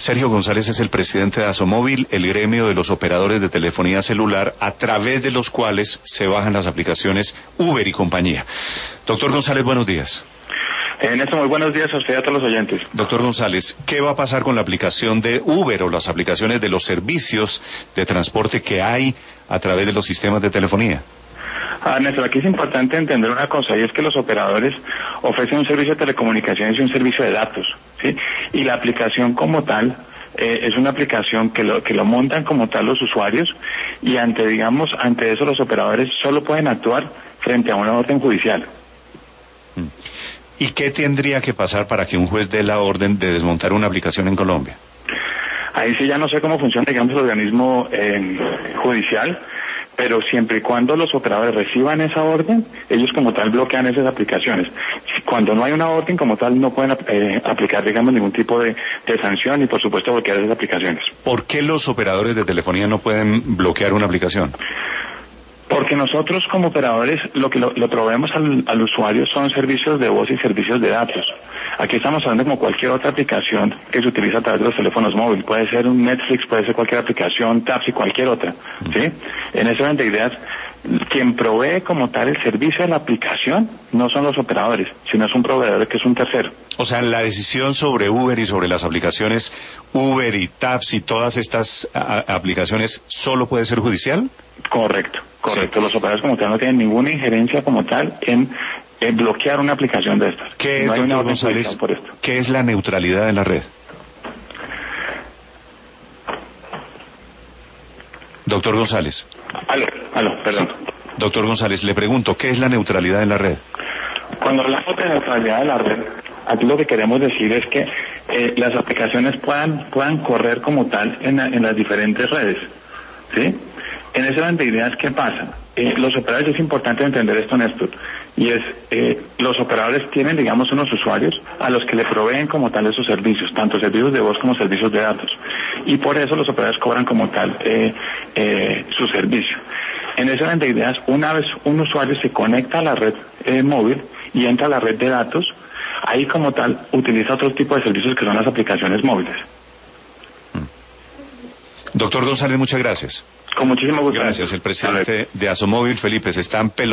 Sergio González es el presidente de Asomóvil, el gremio de los operadores de telefonía celular, a través de los cuales se bajan las aplicaciones Uber y compañía. Doctor González, buenos días. Néstor, muy buenos días a usted y a todos los oyentes. Doctor González, ¿qué va a pasar con la aplicación de Uber o las aplicaciones de los servicios de transporte que hay a través de los sistemas de telefonía? Néstor, aquí es importante entender una cosa, y es que los operadores ofrecen un servicio de telecomunicaciones y un servicio de datos, ¿sí? Y la aplicación como tal es una aplicación que lo montan como tal los usuarios, y ante eso los operadores solo pueden actuar frente a una orden judicial. ¿Y qué tendría que pasar para que un juez dé la orden de desmontar una aplicación en Colombia? Ahí sí ya no sé cómo funciona, el organismo judicial, pero siempre y cuando los operadores reciban esa orden, ellos como tal bloquean esas aplicaciones. Cuando no hay una orden como tal, no pueden aplicar, ningún tipo de sanción y por supuesto bloquear esas aplicaciones. ¿Por qué los operadores de telefonía no pueden bloquear una aplicación? Porque nosotros como operadores lo que lo proveemos al usuario son servicios de voz y servicios de datos. Aquí estamos hablando como cualquier otra aplicación que se utiliza a través de los teléfonos móviles. Puede ser un Netflix, puede ser cualquier aplicación, Tapsi, cualquier otra, ¿sí? En ese orden de ideas, quien provee como tal el servicio de la aplicación no son los operadores, sino es un proveedor que es un tercero. O sea, la decisión sobre Uber y sobre las aplicaciones Uber y Tapsi y todas estas aplicaciones solo puede ser judicial. Correcto. Sí. Los operadores como tal no tienen ninguna injerencia como tal en bloquear una aplicación de estas. ¿Qué es, doctor González, qué es la neutralidad en la red? Doctor González. Aló, perdón. Sí. Doctor González, le pregunto, ¿qué es la neutralidad en la red? Cuando hablamos de neutralidad de la red, aquí lo que queremos decir es que las aplicaciones puedan correr como tal en las diferentes redes, ¿sí? En ese orden de ideas, ¿qué pasa? Los operadores, es importante entender esto, Néstor, y es, los operadores tienen, unos usuarios a los que le proveen como tal esos servicios, tanto servicios de voz como servicios de datos, y por eso los operadores cobran como tal su servicio. En ese orden de ideas, una vez un usuario se conecta a la red móvil y entra a la red de datos, ahí como tal utiliza otro tipo de servicios que son las aplicaciones móviles. Doctor González, muchas gracias. Con muchísimo gusto. Gracias. El presidente de Asomóvil, Felipe, se están